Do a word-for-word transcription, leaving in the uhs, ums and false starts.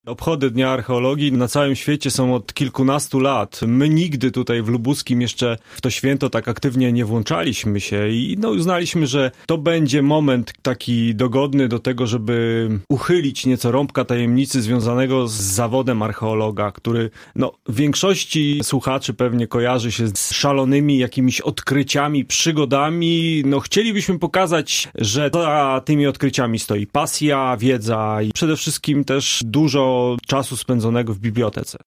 Obchody Dnia Archeologii na całym świecie są od kilkunastu lat. My nigdy tutaj w Lubuskim jeszcze w to święto tak aktywnie nie włączaliśmy się i no, uznaliśmy, że to będzie moment taki dogodny do tego, żeby uchylić nieco rąbka tajemnicy związanego z zawodem archeologa, który no, w większości słuchaczy pewnie kojarzy się z szalonymi jakimiś odkryciami, przygodami. No, chcielibyśmy pokazać, że za tymi odkryciami stoi pasja, wiedza i przede wszystkim też dużo czasu spędzonego w bibliotece.